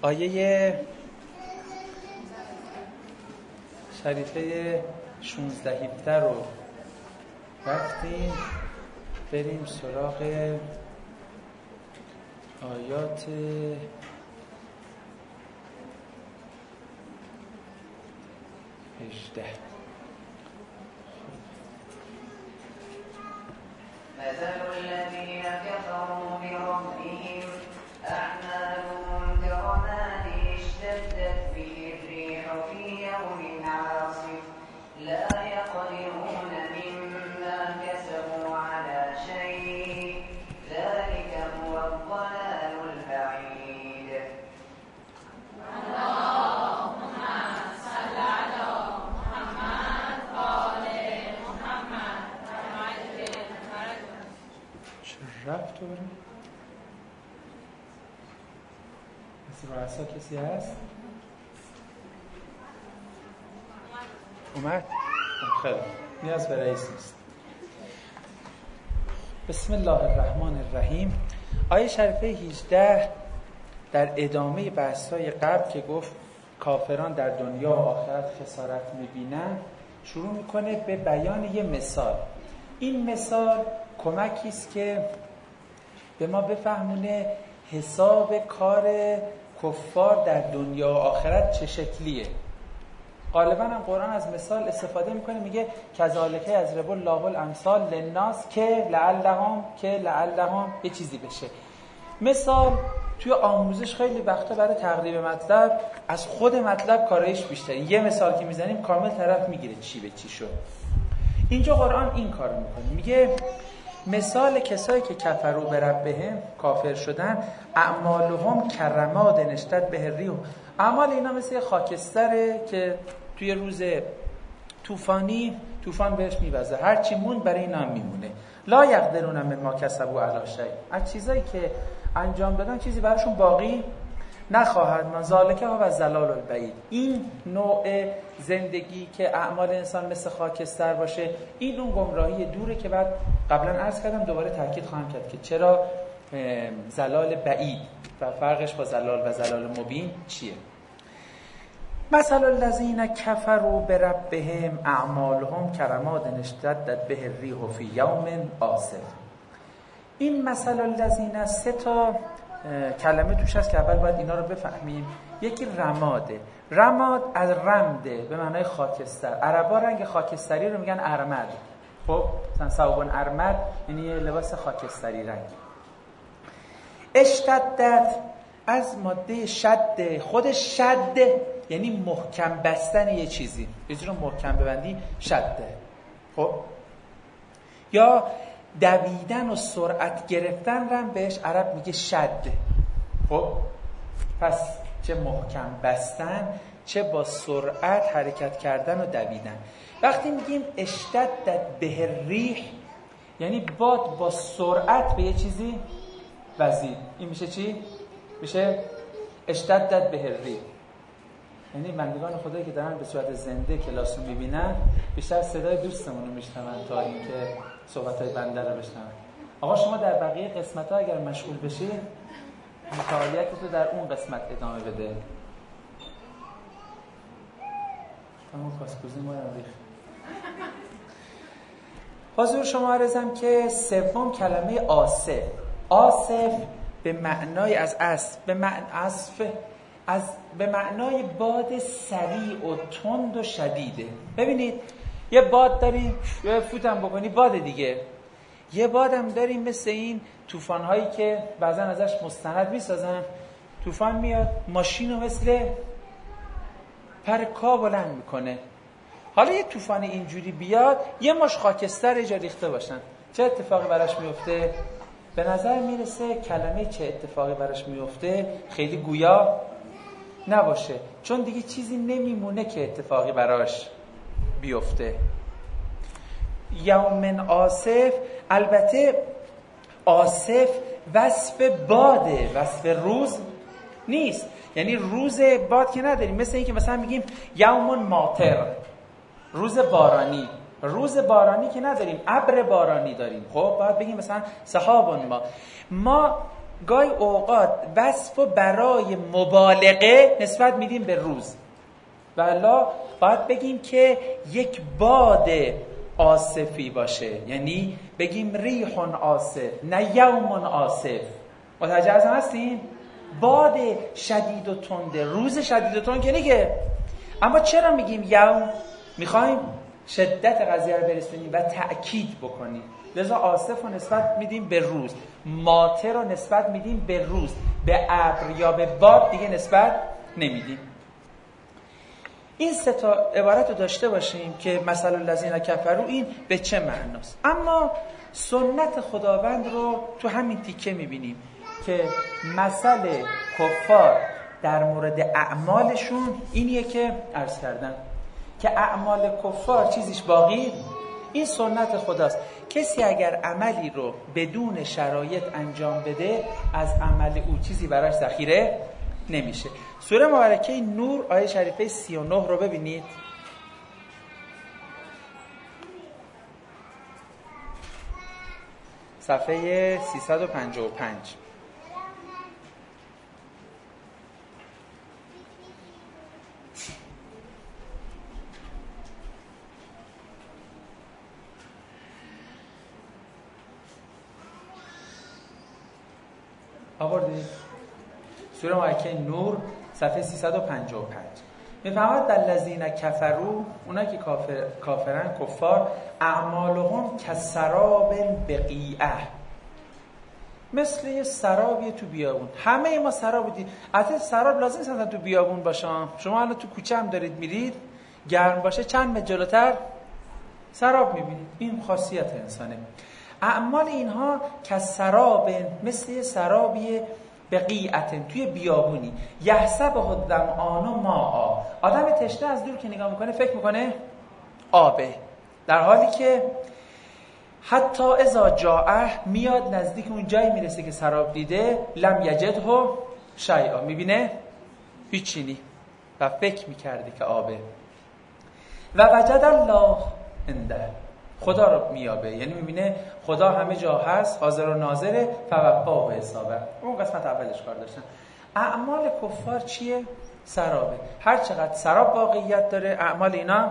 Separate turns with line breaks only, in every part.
آیه شریفه 16-17 رو رفتیم، بریم سراغ آیات 18.
مثل الذين كفروا بربهم أعمالهم كرماد اشتدت به الريح في يوم عاصف لا يقدرون مما كسبوا على شيء ذلك هو الضلال البعيد.
اللهم صل على محمد وآل محمد كما
چه رفت تو بریم؟ از رؤسا کسی هست؟ اومد؟ خیلی نیاز به رئیس نیست. بسم الله الرحمن الرحیم. آیه شریفه 18 در ادامه بحث‌های قبل که گفت کافران در دنیا و آخرت خسارت می‌بینن، شروع می‌کنه به بیان یه مثال. این مثال کمکی است که به ما بفهمونه حساب کار کفار در دنیا و آخرت چه شکلیه. غالبا هم قرآن از مثال استفاده میکنه، میگه کذالک یضرب الله الامثال للناس که لعلهم یه چیزی بشه. مثال توی آموزش خیلی وقتا برای تقریب مطلب از خود مطلب کارایش بیشتره. یه مثال که میزنیم کامل طرف میگیره چی به چی شد. اینجا قرآن این کارو میکنه، میگه مثال کسایی که کفروا بربهم، کافر شدن، اعمالهم کرماد اشتدت به الريح. اعمال اینا مثل خاکستره که توی روز طوفان بهش میوزه، هر چی موند برای اینا میمونه. لا یقدرون مما کسبوا علی شیء. از چیزایی که انجام دادن چیزی براشون باقی نخواهد ماند. ذالک هو الضلال البعید. این نوع زندگی که اعمال انسان مثل خاکستر باشه، این اون گمراهی دوره که بعد قبلا عرض کردم، دوباره تاکید خواهم کرد که چرا ضلال بعید و فرقش با ضلال و ضلال مبین چیه. مثل الذین کفروا بربهم اعمالهم کرماد اشتدت به الريح فی یوم عاصف. این مثل الذین 3 تا کلمه توش هست که اول باید اینا رو بفهمیم. یکی رماده. رماد از رمده به معنای خاکستر. عربا رنگ خاکستری رو میگن ارمد. خب مثلا ثوب ارمد یعنی یه لباس خاکستری رنگ. اشتدت از ماده شد. خود شد یعنی محکم بستن یه چیزی، یه چیزی رو محکم ببندی شده. خب یا دویدن و سرعت گرفتن رو بهش عرب میگه شد. خب پس چه محکم بستن، چه با سرعت حرکت کردن و دویدن. وقتی میگیم اشتدت به الريح یعنی باد با سرعت به یه چیزی وزید. این میشه چی؟ میشه اشتدت به الريح. یعنی بندگان خدایی که دارن به صورت زنده کلاس رو میبینن بیشتر صدای دوستمون رو میشنون تا اینکه صحبت‌های بنده رو بشنون. آقا شما در بقیه قسمت‌ها اگر مشغول بشی فعالیتتو در اون قسمت ادامه بده. همون کاسکوزی ما رو ریخت. حضور شما عرضم که سوم کلمه آصف. آصف به معنای از اسب، به معنای باد سریع و تند و شدیده. ببینید یه باد داریم، یه فوتم بکنی باد دیگه. یه بادم داریم مثل این طوفان‌هایی که بعضن ازش مستند می‌سازن. طوفان میاد ماشینو مثل پرکا بلند میکنه. حالا یه طوفان اینجوری بیاد، یه مش خاکستر جا ریخته باشن، چه اتفاقی براش میفته؟ به نظر میرسه کلمه چه اتفاقی براش میفته خیلی گویا نباشه، چون دیگه چیزی نمیمونه که اتفاقی براش بیفته. یوم عاصف، البته عاصف وصف باده، وصف روز نیست. یعنی روز باد که نداریم، مثل این که مثلا میگیم یوم ماطر، روز بارانی. روز بارانی که نداریم، ابر بارانی داریم. خب باید بگیم مثلا سحابون ما گاهی اوقات وصف برای مبالغه نسبت میدیم به روز، والا باید بگیم که یک باد آصفی باشه، یعنی بگیم ریح آصف نه یوم آصف. متوجه هستین؟ باد شدید و تنده، روز شدید و تند که نیگه. اما چرا میگیم یوم؟ میخوایم شدت قضیه رو برسونیم و تأکید بکنیم، لذا آصف رو نسبت میدیم به روز، ماطر رو نسبت میدیم به روز، به ابر یا به باد دیگه نسبت نمیدیم. این سه تا عبارت رو داشته باشیم که مثل الذین کفروا این به چه معناست. اما سنت خداوند رو تو همین تیکه میبینیم که مثل کفار در مورد اعمالشون اینیه که عرض کردن که اعمال کفار چیزیش باقی، این سنت خداست. کسی اگر عملی رو بدون شرایط انجام بده، از عمل او چیزی براش ذخیره نمیشه. سوره مبارکه نور آیه شریفه 39 رو ببینید. صفحه 355. آوردید؟ سوره مبارکه نور صفحه 355 میفهمد الذین کفروا، اونا که کافرن، کفار، اعمالهم کسراب بقیعه، مثل یه سرابی تو بیابون. همه ما سراب بودیم. البته سراب لازم نیست تو بیابون باشه. شما الان تو کوچه هم دارید میرید، گرم باشه چند متر جلوتر سراب میبینید. این خاصیت انسانه. اعمال اینها کسراب، مثل یه سرابی بقیعت توی بیابونی، یحسبه الظمآن ماء، آدم تشنه از دور که نگاه میکنه فکر میکنه آبه، در حالی که حتی اذا جاءه، میاد نزدیک اون جایی میرسه که سراب دیده، لم یجده شیئا، میبینه هیچی نی و فکر میکرده که آبه. و وجد الله عنده، خدا رو میابه، یعنی میبینه خدا همه جا هست، حاضر و ناظره، فوفا و حسابه. اون قسمت اولش کار داشتن. اعمال کفار چیه؟ سرابه. هر چقدر سراب واقعیت داره، اعمال اینا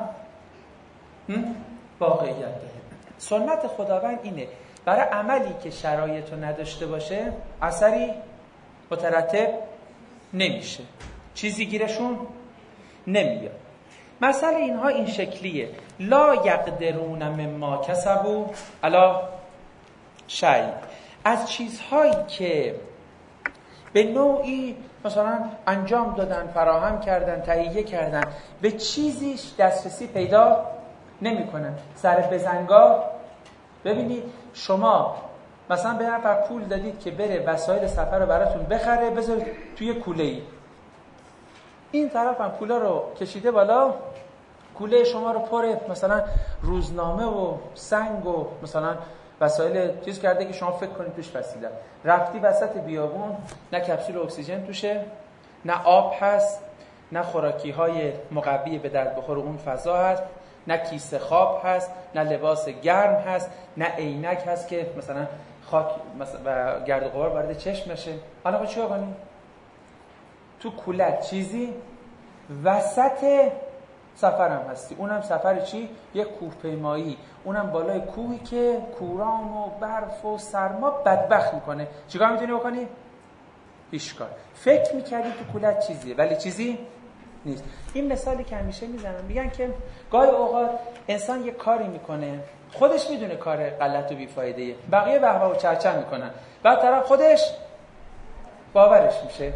واقعیت داره. سنت خداوند اینه برای عملی که شرایطو نداشته باشه اثری مترتب نمیشه، چیزی گیرشون نمیاد. مثل اینها این شکلیه: لا یقدرون مما کسبوا علی شیء، از چیزهایی که به نوعی مثلا انجام دادن، فراهم کردن، تهیه کردن، به چیزیش دسترسی پیدا نمی کنن. سر بزنگاه ببینید، شما مثلا به نفر پول دادید که بره وسایل سفر رو براتون بخره، بذارید توی کوله‌ای، این طرف هم پولا رو کشیده بالا، کوله شما رو پر مثلا روزنامه و سنگ و مثلا وسایل چیز کرده که شما فکر کنید توش بسیده. رفتی وسط بیابون، نه کپسول اکسیژن توشه، نه آب هست، نه خوراکی های مقوی به درد بخور اون فضا هست، نه کیسه خواب هست، نه لباس گرم هست، نه عینک هست که مثلا خاک و گرد و غبار وارد چشم بشه. حالا با چیکار کنی؟ تو کولت چیزی وسط سفرم هستی، اونم سفر چی؟ یک کوهپیمایی، اونم بالای کوهی که کوران و برف و سرما بدبخت میکنه. چیکار میتونی بکنی؟ هیچ کار. فکر میکردی تو کولت چیزیه ولی چیزی نیست. این مثالی که همیشه میزنم، میگن که گاهی اوقات انسان یک کاری میکنه، خودش میدونه کار غلط و بیفایده‌ایه، بقیه بهبه و چرچر میکنن، بعد طرف خودش باورش میشه.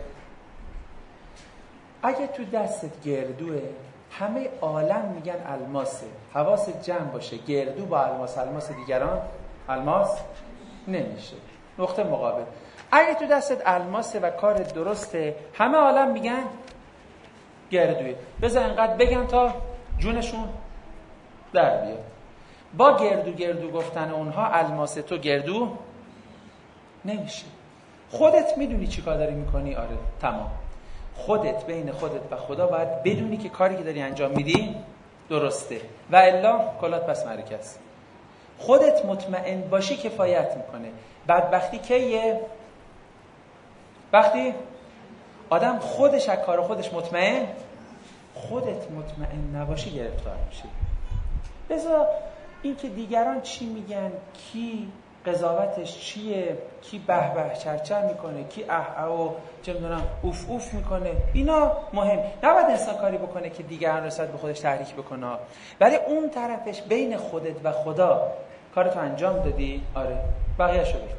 اگه تو دستت گردوه، همه عالم میگن الماسه، حواست جمع باشه، گردو با الماس دیگران الماس نمیشه. نقطه مقابل، اگه تو دستت الماسه و کار درسته، همه عالم میگن گردوه. بذار انقدر بگن تا جونشون در بیاد. با گردو گفتن اونها الماسه، تو گردو نمیشه. خودت میدونی چی کار داری میکنی، آره تمام. خودت بین خودت و خدا باید بدونی که کاری که داری انجام میدی درسته و الا کلات پس مرکه است. خودت مطمئن باشی کفایت میکنه. بدبختی کیه؟ وقتی آدم خودش از کار خودش مطمئن، خودت مطمئن نباشی گرفتار میشی. لذا این که دیگران چی میگن، کی قضاوتش چیه، کی به به چرچر میکنه، کی اه و چه میدونم اوف اوف میکنه، اینا مهم. نباید انسان کاری بکنه که دیگران رسالت به خودش تحریک بکنه، ولی اون طرفش بین خودت و خدا کارتو انجام دادی، آره بقیه‌شو بکن.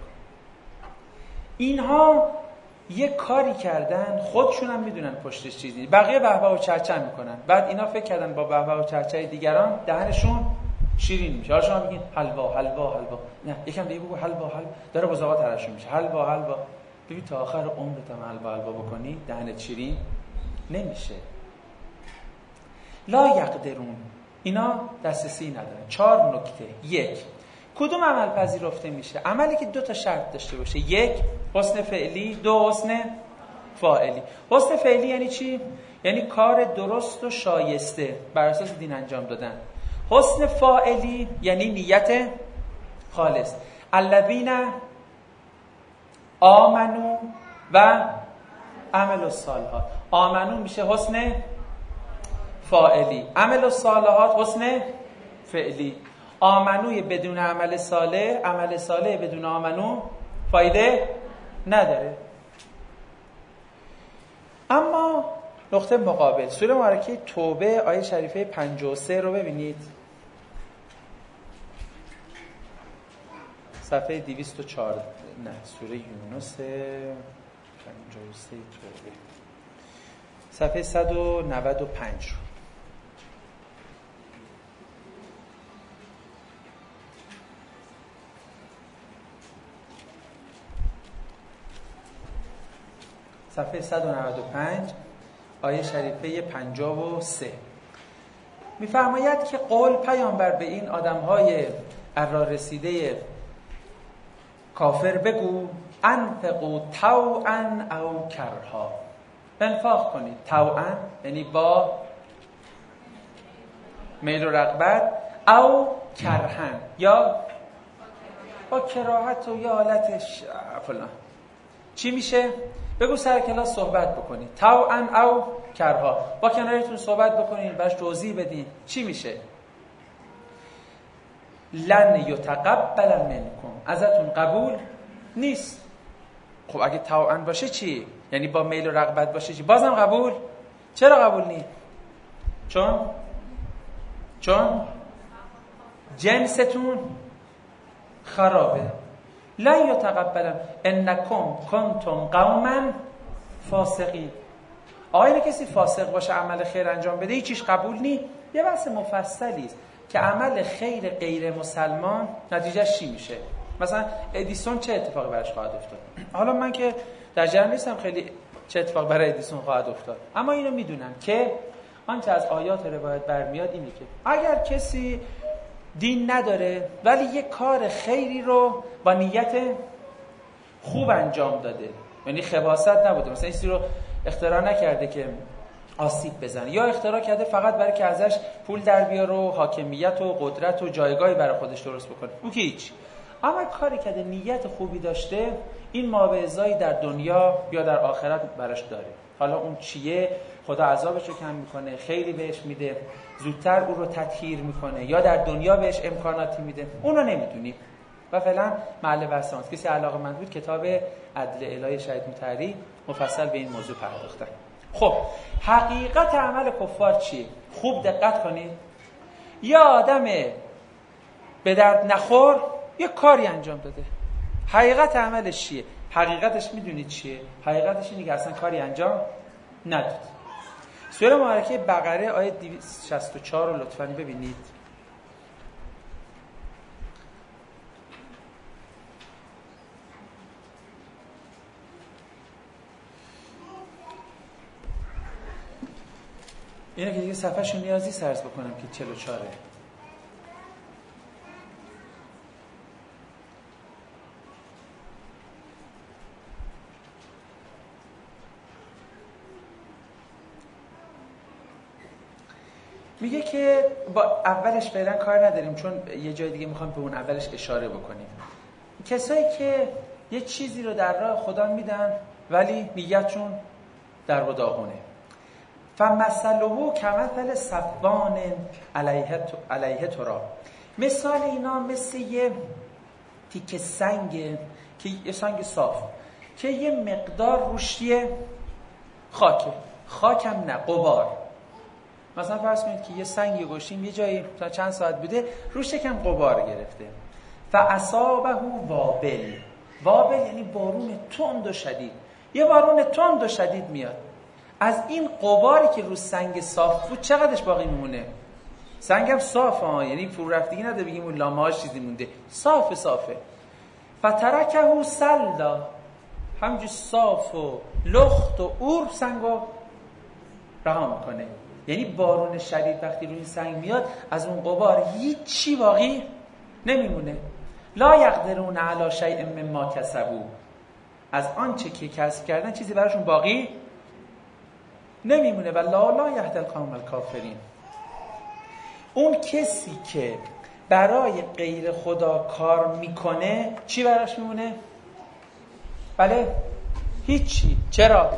اینها یه کاری کردن، خودشون هم میدونن پشتش چیزی، بقیه به به و چرچر میکنن، بعد اینا فکر کردن با به به و چرچر دیگران دهنشون شیرین میشه. حالا شما بگین حلوا حلوا حلوا، نه یکم دیگه بگو حلوا حلوا، داره بزاقا ترشون میشه، حلوا حلوا. ببین تا آخر عمرت هم حلوا حلوا بکنی دهنت شیرین نمیشه. لا یقدرون، اینا دسترسی ندارن. 4 نکته. 1. کدوم عمل پذیرفته میشه؟ عملی که 2 تا شرط داشته باشه. 1 حسن فعلی، 2 حسن فاعلی. حسن فعلی یعنی چی؟ یعنی کار درست و شایسته بر اساس دین انجام دادن. حسن فاعلی یعنی نیت خالص. الذین آمنو و عملوا الصالحات. آمنو میشه حسن فاعلی، عمل الصالحات حسن فعلی. آمنوی بدون عمل صالح، عمل صالح بدون آمنو فایده نداره. اما نقطه مقابل، سوره مبارکه توبه آیه شریفه 53 رو ببینید، صفحه 204. نه، سوره یونس 53 توبه صفحه 195 رو. صفحه 195 آیه شریفه 53 می‌فرماید که قول پیامبر به این آدم‌های ارارسیده کافر بگو انفقوا طوعا او کرها، انفاق کنید. طوعا یعنی با میل و رغبت، او کرهن یا با کراهت و یا حالتش فلان. چی میشه؟ بگو سر کلاس صحبت بکنید. طوعا او کرها، با کنارتون صحبت بکنید، باش توضیح بدین. چی میشه؟ لن یتقبل منکم، ازتون قبول نیست. خب اگه طوعا باشه چی؟ یعنی با میل و رغبت باشه چی؟ بازم قبول؟ چرا قبول نیست؟ چون جنستون خرابه. لن یتقبل انکم کنتم قوما فاسقین. آیا کسی فاسق باشه عمل خیر انجام بده هیچیش قبول نیست؟ یه بحث مفصلی است که عمل خیر غیر مسلمان نتیجهش چی میشه. مثلا ادیسون چه اتفاقی براش خواهد افتاد؟ حالا من که در جریان نیستم خیلی چه اتفاق برای ادیسون خواهد افتاد، اما اینو میدونم که آنچه از آیات روایت برمیاد اینه که اگر کسی دین نداره ولی یه کار خیری رو با نیت خوب انجام داده، یعنی خباثت نبوده، مثلا این رو اختراع نکرده که آسیب بزنه، یا اختراع کرده فقط برای که ازش پول در بیاره و حاکمیت و قدرت و جایگاهی برای خودش درست بکنه، او که هیچ. اما کاری که نیت خوبی داشته، این ماوعظه‌ای در دنیا یا در آخرت براش داره. حالا اون چیه؟ خدا عذابش رو کم میکنه، خیلی بهش میده، زودتر او رو تطهیر میکنه، یا در دنیا بهش امکاناتی میده، اونو نمیدونیم و فعلا محل بحث ماست. کسی علاقه‌مند بود کتاب عدل الهی شهید مطهری مفصل به این موضوع پرداختن. خب حقیقت عمل کفار چیه؟ خوب دقت کنید. یا آدم به درد نخور یه کاری انجام داده، حقیقت عملش چیه؟ حقیقتش میدونید چیه؟ حقیقتش اینه که اصلا کاری انجام نداد. سوره مبارکه بقره آیه 264 رو لطفاً ببینید. اینه که دیگه صفحه‌شو نیازی سرز بکنم که 44. میگه که با اولش فعلا کار نداریم چون یه جای دیگه میخوام به اون اولش اشاره بکنیم. کسایی که یه چیزی رو در راه خدا میدن ولی نیتشون در و داغونه. فمثله کمثل صفوان علیه تراب. مثال اینا مثل یه تیکه سنگ، که یه سنگ صاف که یه مقدار روشیه خاکه، خاکم نه غبار. مثلا فرض کنید که یه سنگی گوشیم یه جایی تا چند ساعت بوده روش یکم غبار گرفته. فاصابه وابل. وابل یعنی بارون تند و شدید. یه بارون تند و شدید میاد، از این غباری که رو سنگ صاف بود چقدرش باقی میمونه؟ سنگم صافه، یعنی فرو رفتگی نداره بگیم اون لامه‌اش چیزی مونده، صافه. فترکه سلدا، همینجور صاف و لخت و اور سنگو رها میکنه. یعنی بارون شدید وقتی روی این سنگ میاد از اون غبار هیچی باقی نمیمونه. لا یقدرون علی شیء مما کسبوا، از آنچه که کسب کردن چیزی براشون باقی نمیمونه. و لا یهدی القوم الکافرین. اون کسی که برای غیر خدا کار میکنه چی براش میمونه؟ بله هیچی. چرا؟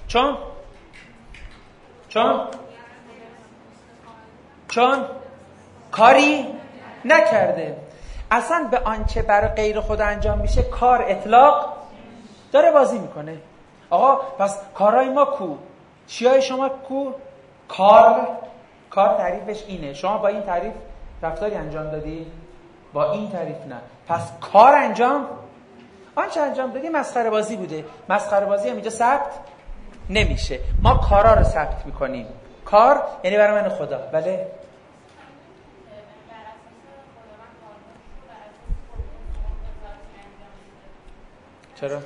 چون کاری نکرده. اصلا به آنچه برای غیر خدا انجام میشه کار اطلاق داره بازی میکنه. آقا پس کارهای ما کو؟ چیای شما کو؟ کار تعریفش اینه. شما با این تعریف رفتاری انجام دادی؟ با این تعریف نه. پس کار آنچه انجام دادی مسخره بازی بوده. مسخره بازی هم اینجا ثبت نمیشه. ما کارا رو ثبت میکنیم. کار یعنی برای من خدا. بله چرا؟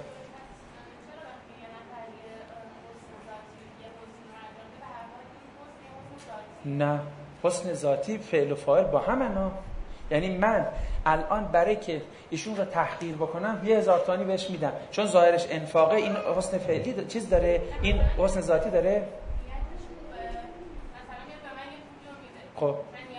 نه، حسن ذاتی فعل و فاعل با همنا. یعنی من الان برای که ایشون رو تحقیر بکنم 1000 تومانی بهش میدم، چون ظاهرش انفاقه، این حسن فعلی چیز داره، این حسن ذاتی داره. خب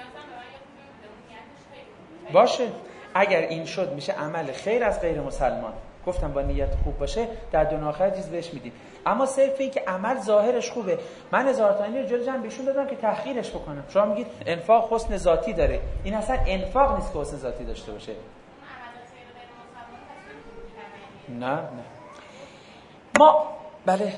باشه، اگر این شد میشه عمل خیر از غیر مسلمان. گفتم با نیت خوب باشه در دنیا آخرت چیز بهش میدیم. اما صرف این که عمل ظاهرش خوبه، من 1000 تومانی رو جلوی جمع بهشون دادم که تحقیرش بکنم. شما میگید انفاق حسن ذاتی داره. این اصلا انفاق نیست که حسن ذاتی داشته باشه. نه ما بله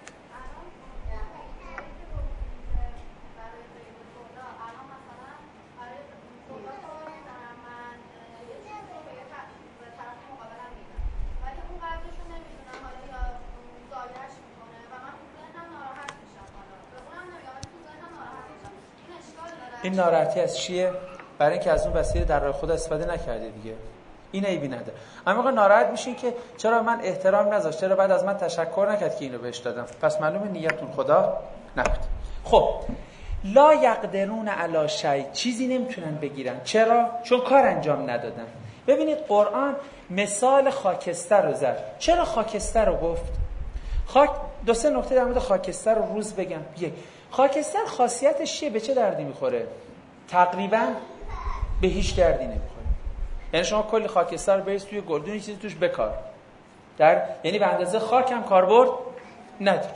این ناراحتی از چیه؟ برای اینکه از اون وسیله در راه خدا استفاده نکرده دیگه. این عیبی نداره. اما موقع ناراحت میشین که چرا من احترام نذاشت، چرا بعد از من تشکر نکرد که اینو بهش دادم. پس معلومه نیتون خدا نبود. خب لا یقدرون علی شیء، چیزی نمیتونن بگیرن. چرا؟ چون کار انجام ندادن. ببینید قرآن مثال خاکستر رو زد. چرا خاکستر رو گفت؟ دو سه نکته در مورد خاکستر رو روز بگم. یک، خاکستر خاصیتش چیه؟ به چه دردی میخوره؟ تقریبا به هیچ دردی نمیخوره. یعنی شما کلی خاکستر بریز توی گلدون، چیزی توش بکار، یعنی به اندازه خاک هم کاربرد نداره.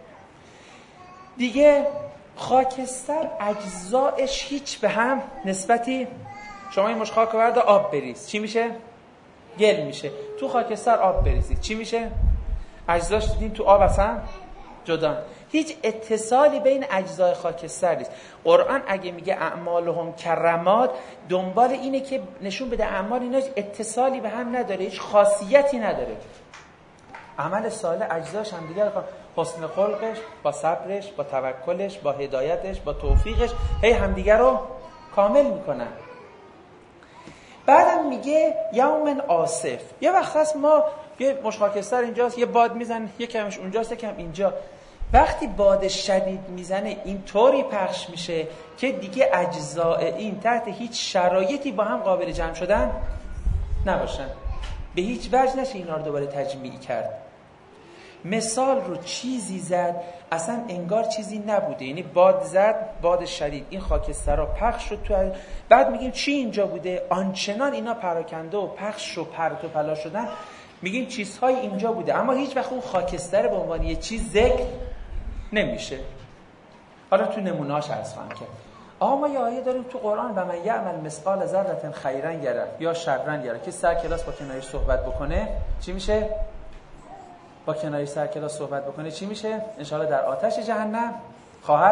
دیگه خاکستر اجزایش هیچ به هم نسبتی، شما این مش خاک ورد آب بریز چی میشه؟ گل میشه. تو خاکستر آب بریزید چی میشه؟ اجزاش دیدین تو آب اصلا جدا. هیچ اتصالی بین اجزای خاکستر نیست. قرآن اگه میگه اعمالهم کرماد، دنبال اینه که نشون بده اعمال اینا اتصالی به هم نداره، هیچ خاصیتی نداره. عمل صالح اجزاش هم دیگه، حسن خلقش با صبرش، با توکلش، با هدایتش، با توفیقش هی همدیگه رو کامل میکنن. بعدم میگه یوم آصف، یه وقت هست ما یه مشخاکستر اینجاست، یه باد میزنه، یه کمش اونجاست، یه کم اینجا. وقتی باد شدید میزنه این طوری پخش میشه که دیگه اجزاء این تحت هیچ شرایطی با هم قابل جمع شدن نباشن. به هیچ وجه نشه اینا رو دوباره تجمیع کرد. مثال رو چیزی زد اصلا انگار چیزی نبوده. یعنی باد زد، باد شدید، این خاکسترها پخش شد تو، بعد میگیم چی اینجا بوده؟ آنچنان اینا پراکنده و پخش و پرت و پلا شدن میگیم چیزهای اینجا بوده، اما هیچ وقت اون خاکستر به عنوان یه چیز ذکر نمیشه. حالا تو نمونه‌اش عرض خواهم کرد. ما یه آیه داریم تو قرآن و من یعمل مثقال ذره خیرا یره یا شرا یره که سر کلاس با کنایش صحبت بکنه چی میشه؟ با کنایش سر کلاس صحبت بکنه چی میشه؟ انشاءالله در آتش جهنم خواهد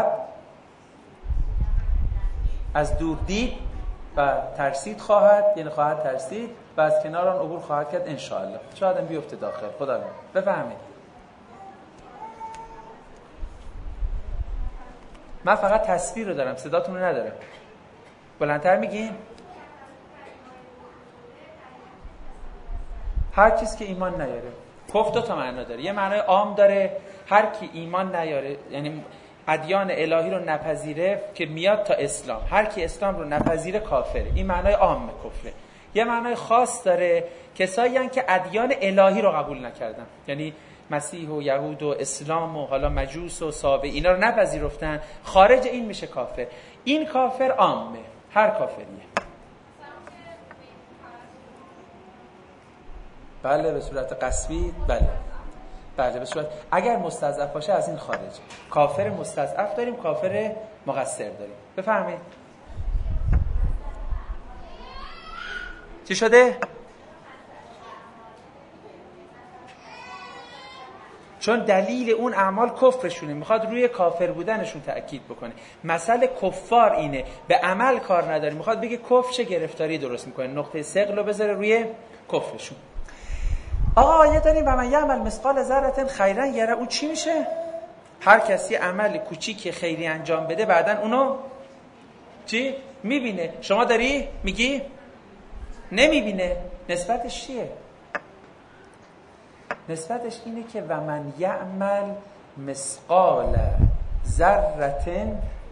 از دور دید و ترسید خواهد، یعنی خواهد ترسید و از کنار آن عبور خواهد کرد انشاءالله. شاید هم بیفته داخل. خدا بفهمید. من فقط تصویر رو دارم، صداتون رو ندارم. بلندتر میگین؟ هر کسی که ایمان نیاره. کفر دو تا معنا داره. یه معنای عام داره، هر کی ایمان نیاره، یعنی ادیان الهی رو نپذیره که میاد تا اسلام. هر کی اسلام رو نپذیره کافره. این معنای عام کفره. یه معنای خاص داره، کسایی هستن که ادیان الهی رو قبول نکردن، یعنی مسیح و یهود و اسلام و حالا مجوس و سابع اینا رو نپذیرفتن، خارج این میشه کافر. این کافر عامه، هر کافریه. بله به صورت قسمی، بله به صورت، اگر مستضعف باشه از این خارج. کافر مستضعف داریم، کافر مقصر داریم. بفهمید چی شده؟ چون دلیل اون اعمال کفرشونه، میخواد روی کافر بودنشون تأکید بکنه. مسئله کفار اینه، به عمل کار نداره، میخواد بگه کفر چه گرفتاری درست میکنه، نقطه ثقل رو بذاره روی کفرشون. آیه داریم و من یعمل مثقال ذره خیرا یره. اون چی میشه؟ هر کسی عمل کوچیک خیری انجام بده بعدن اونو چی؟ میبینه. شما داری میگی نمیبینه. نسبتش چیه؟ نسبتش اینه که و من یعمل مثقال ذره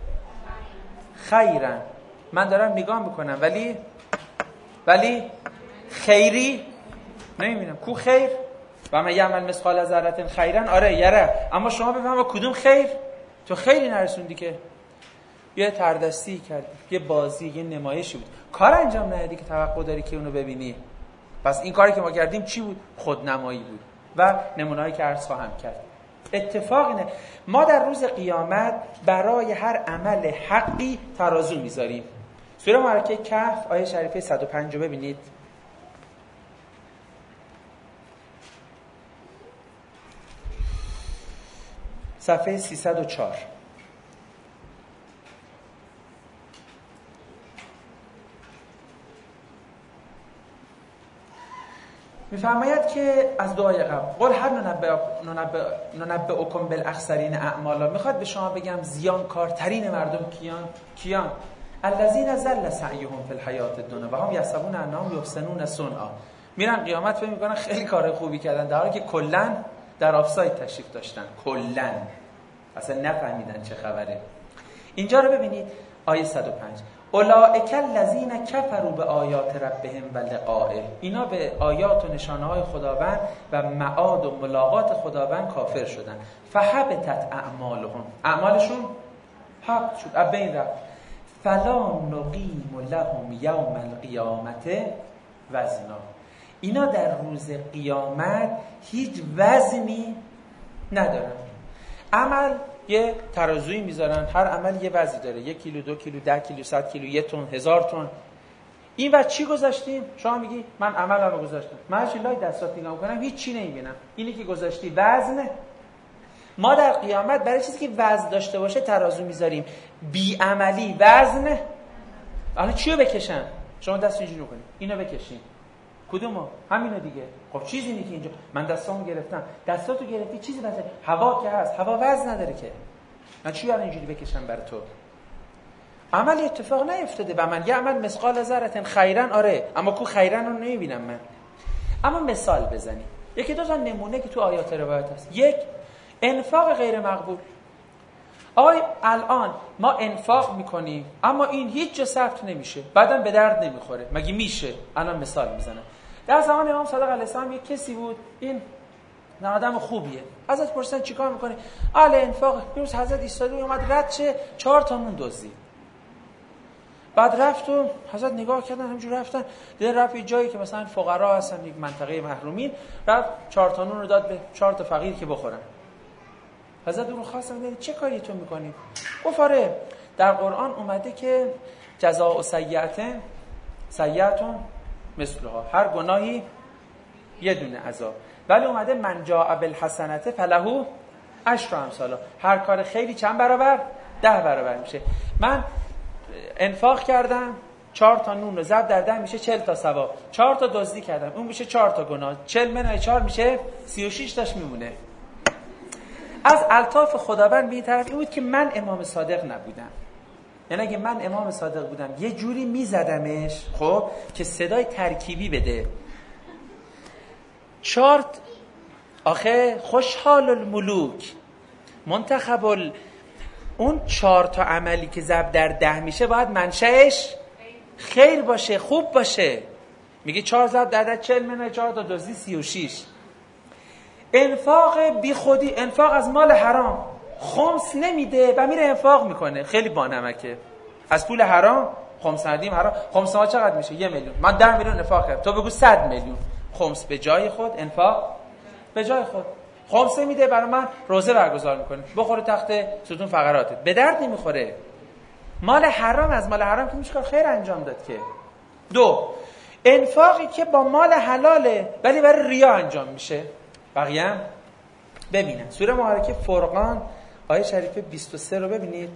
خیرا، من دارم نگاه میکنم ولی خیری نمیبینم. کو خیر؟ و من یعمل مثقال ذره خیرا، آره یره، اما شما بفهم کدوم خیر؟ تو خیری نرسوندی که، یه تردستی کردی، یه بازی، یه نمایشی بود، کار انجام ندادی که توقع داری که اونو ببینی. پس این کاری که ما کردیم چی بود؟ خودنمایی بود. و نمونه‌هایی که عرض خواهم کرد. اتفاق اینه ما در روز قیامت برای هر عمل حقی ترازو میذاریم. سوره مبارکه کهف آیه شریفه 105 رو ببینید. صفحه 304. میفرماید که از دعای قبل قل هر ننبئکم بالاخسرین اعمالا، میخواد به شما بگم زیانکارترین مردم کیان؟ الذین ضل سعیهم فی الحیات الدنیا و هم یحسبون انهم یحسنون صنعا. میرن قیامت فکر میکنن خیلی کار خوبی کردن، در حالی که کلا در آفساید تشریف داشتن، کلا اصلا نفهمیدن چه خبره. اینجا رو ببینید آیه 105 اولئک الذین کفروا بآیات ربهم و لقائه، اینا به آیات و نشانه‌های خداوند و معاد و ملاقات خداوند کافر شدن. فحبطت اعمالهم، اعمالشون حق شد، از بین رفت. فلا نقیم لهم یوم القیامت وزنا، اینا در روز قیامت هیچ وزنی ندارن. عمل یه ترازویی میذارن، هر عمل یه وزنی داره، 1 کیلو، 2 کیلو، 10 کیلو، 100 کیلو، 1 تن، 1000 تن. این وقت چی گذاشتیم؟ شما میگی من عملم رو گذاشتم، من لای دستات نگاه میکنم هیچ چی نمیبینم. اینی که گذاشتی وزنه. ما در قیامت برای چیزی که وزن داشته باشه ترازو میذاریم، بی عملی وزنه. حالا چیو بکشن؟ شما دست اینجوری کنید، اینو بکشین. کدومو؟ همینو دیگه. خب چیزی اینه که اینجا من دستامو گرفتم، دستاتو گرفتی، چیزی وزن، هوا که هست، هوا وزن نداره که. من چی الان اینجوری بکشم برای تو؟ عمل اتفاق نیفتاده. و من یعمل مثقال ذره خیرا، آره، اما کو خیرا رو نمیبینم من. اما مثال بزنیم، یکی دو تا نمونه که تو آیات روایت هست. یک، انفاق غیر مقبول. آقای الان ما انفاق میکنیم اما این هیچ جا ثبت نمیشه، بعدم به درد نمیخوره، مگه میشه؟ الان مثال میزنم. در زمان امام صادق علیه السلام یک کسی بود، این آدم خوبیه، ازش پرسیدن چیکار میکنی؟ انفاق. روز حضرت ایستاده اومد رد شه، 4 تا نون دزدید. بعد رفت و حضرت نگاه کردن، همینجور رفتن، دیدن رفت یه جایی که مثلا فقرا هستن، یک منطقه محرومین، رفت 4 تا نون رو داد به 4 تا فقیر که بخورن. حضرت اون رو خواستن دیدن چه کاری تو میکنی؟ گفت آره در قرآن اومده که جزاء سیئة مثلها، هر گناهی یه دونه عذاب، ولی اومده من جاء بالحسنة فله عشر امثالها، هر کار خیلی چند برابر؟ 10 برابر میشه. من انفاق کردم 4 تا نون رو ضرب در 10 میشه 40 تا ثواب، 4 تا دزدی کردم اون میشه 4 تا گناه، 40 منهای 4 میشه 36 تاش میمونه. از الطاف خداوند به این طرف این بود که من امام صادق نبودم، یعنی اگه من امام صادق بودم یه جوری میزدمش خب که صدای ترکیبی بده. 4 آخه خوشحال الملوک منتخب اون 4 تا عملی که ضرب در 10 میشه باید منشأش خیر باشه، خوب باشه. میگه 4 ضرب در 10 40 منهای 4 تا دزدی 36. انفاق بی خودی، انفاق از مال حرام، خمس نمیده و میره انفاق میکنه، خیلی بانمکه. از پول حرام خمس ندیم، حرام خمس ما چقدر میشه؟ 1 میلیون. من 10 میلیون انفاق کردم، تو بگو 100 میلیون. خمس به جای خود، انفاق به جای خود. خمس میده برای من روزه برگزار میکنه، بخوره تخت ستون فقراتت، به درد نمیخوره. مال حرام، از مال حرام که میشه کار خیر انجام داد که. 2 انفاقی که با مال حلاله ولی برای ریا انجام میشه. بقیه هم ببینن سوره مبارکه فرقان آیه شریفه 23 رو ببینید.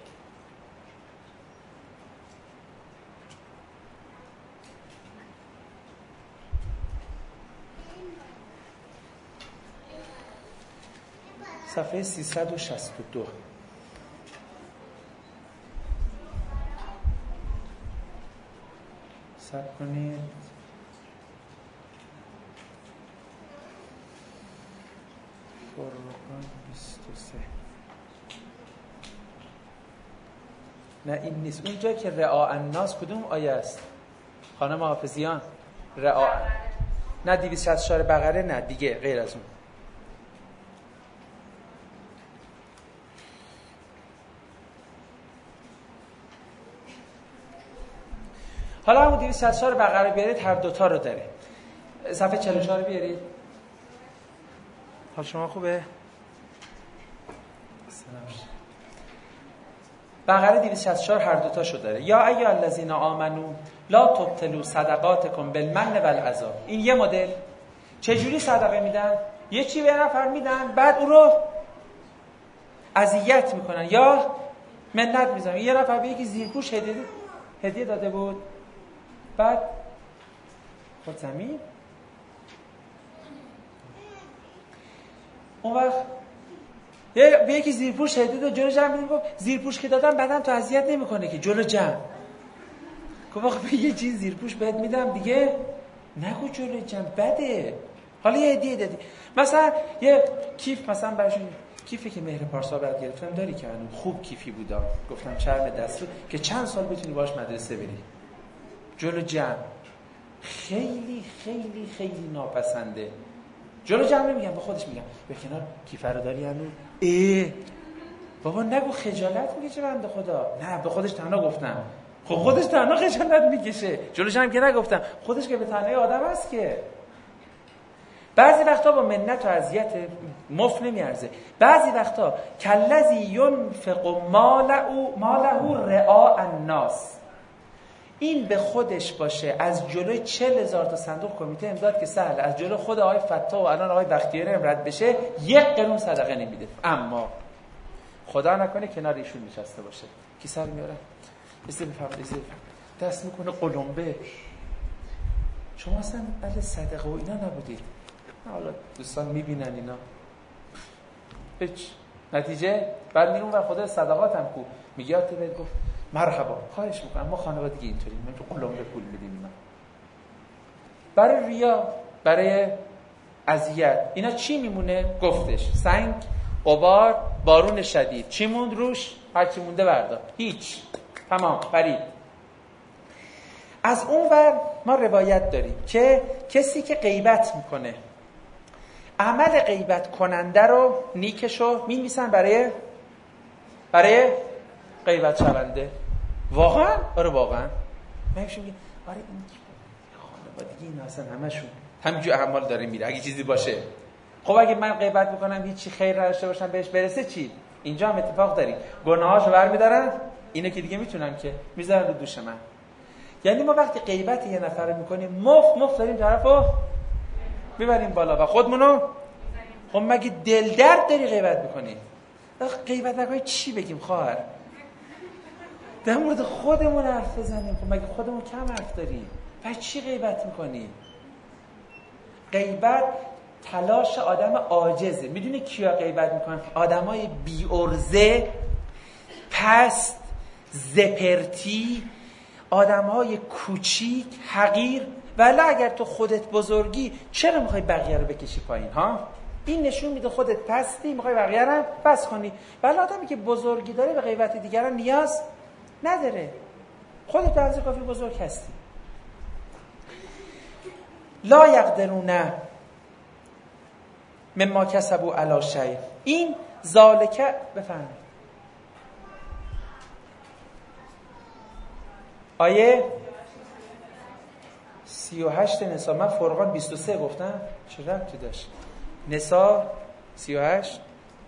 صفحه 362. صبر کنید. فرقان 23. نه این نیست، اون جایی که رعاء الناس کدوم آیه است خانم حافظیان؟ رعاء نه 264 بقره، نه دیگه غیر از اون. حالا همون 264 بقره بیارید، هر دوتا رو داره. صفحه 44 بیارید. حال شما خوبه؟ بقره 264 هر دوتا شو داره. یا ایها الذین آمنو لا تبطلوا صدقاتکم بالمن والعذاب. این یه مدل. چجوری صدقه میدن؟ یه چی به نفر میدن بعد اون رو اذیت میکنن یا منت میذارن. یه نفر به یکی زیرپوش هدیه داده بود، بعد خود زمین اون وقت به یکی زیرپوش هدیه داد، جلو جمع میگفت زیرپوش که دادم بعدم تو اذیت نمیکنه که جلو جمع. گفت آخه به یه چیز زیرپوش بهت میدم دیگه نگو جلو جمع بده. حالا یه هدیه دادی، مثلا یه کیف، مثلا براشون کیفی که مهر پارسا بعد گرفتم داری که من خوب کیفی بودم، گفتم چرم دستو که چند سال بتونی باهاش مدرسه بری. جلو جمع خیلی خیلی خیلی ناپسنده. جلو جمع نمیگم، به خودش میگم به کنار کیفر رو داری هنوز بابا نگو خجالت میکشه بنده خدا. نه به خودش تنها گفتم. خب خودش تنها خجالت میکشه، جلو جمع که نگفتم، خودش که به تنهایی آدم هست که. بعضی وقتا با منت و اذیت مفت نمیارزه. بعضی وقتا کلذی ینفق ماله رعاء الناس، این به خودش باشه از جلوی 40,000 تا صندوق کمیته امداد که سهل، از جلوی خود آقای فتا و الان آقای بختیاری هم رد بشه، 1 قرون صدقه نمیده. اما خدا نکنه کنار ایشون نشسته باشه، کی سر میاره ایزه بفهم دست میکنه قلمبه. شما اصلا اهل صدقه و اینا نبودید. حالا دوستان میبینن اینا هیچ نتیجه بعد میرون و خدا صدقات هم کو میگه تو بهت گفت مرحبا خواهش میکنم ما خانوادگی اینطوری من تو قلمبه پول میدیم اینا. برای ریا، برای اذیت اینا چی میمونه؟ گفتش سنگ، غبار، بارون شدید. چی موند روش؟ هر چی مونده بردار، هیچ، تمام، فرید. از اون ور ما روایت داریم که کسی که غیبت میکنه عمل غیبت کننده رو نیکشو می‌نویسن برای غیبت شونده. واقعا؟ آره واقعا. من میگم آره این خانوادگی اینا اصلا همشون همینجور اعمال داره میره اگه چیزی باشه. خب اگه من غیبت بکنم هیچی خیر نداشته باشم بهش برسه چی؟ اینجا هم اتفاق داریم گناهاشو برمی‌دارن، اینو که دیگه میتونم که میذارن رو دوش من. یعنی ما وقتی غیبت یه نفر رو میکنیم مفت داریم طرفو میبریم بالا و خودمونو. خب مگه دل درد داری غیبت میکنی؟ غیبت نکنی چی بگیم خواهر؟ در مورد خودمون حرف بزنیم. خب مگه خودمون کم حرف داریم؟ پس چی غیبت میکنی؟ غیبت تلاش آدم عاجزه. میدونی کیا غیبت میکنن؟ آدمای بی ارزه، پست، زپرتی، آدمای کوچیک، حقیر. ولی اگر تو خودت بزرگی چرا میخوای بقیه رو بکشی پایین ها؟ این نشون میده خودت پستی، میخوای بقیه رو بس کنی. ولی آدمی که بزرگی داره به غیبت دیگران نیاز نداره. خودت به اندازه کافی بزرگ هستی. لا یقدرون مما کسبوا علی شیء. این ذالک بفرمایید. آیه 38 نساء. من فرقان 23 گفتم چه ربطی داشت؟ نساء 38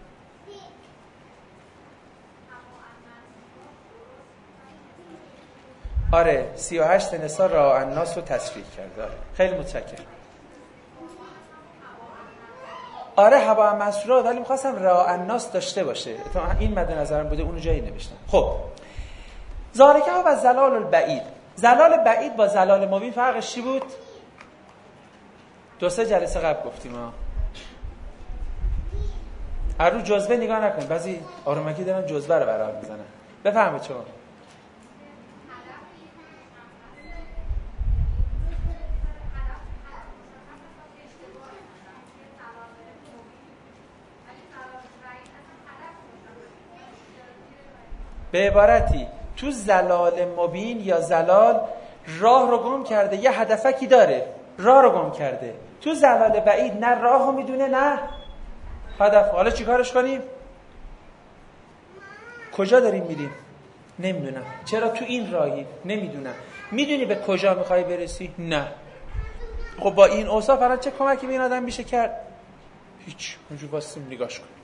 آره 38 نساء را الناس رو تصریح کرده. آره. خیلی متشکرم. آره هوا مسرور، ولی می‌خواستم را الناس داشته باشه. این مد نظرم بوده، اونو جایی نوشتم. خب ذالکه و زلال البعید. زلال بعید با زلال مبین فرقش چی بود؟ 2-3 جلسه قبل گفتیم ها. هر رو جزوه نگاه نکن، بعضی آرومکی دارن جزوه رو برام میزنن. بفهمید چون به عبارتی تو زلال مبین یا زلال راه رو گم کرده، یه هدفکی داره، راه رو گم کرده. تو زلال بعید نه راه رو میدونه نه هدف. حالا چی کارش کنیم؟ کجا داریم میریم؟ نمیدونم. چرا تو این راهی؟ نمیدونم. میدونی به کجا میخوای برسی؟ نه. خب با این اوصاف الان چه کمکی به این آدم میشه کرد؟ هیچ. اونجور واسیم نگاش کن.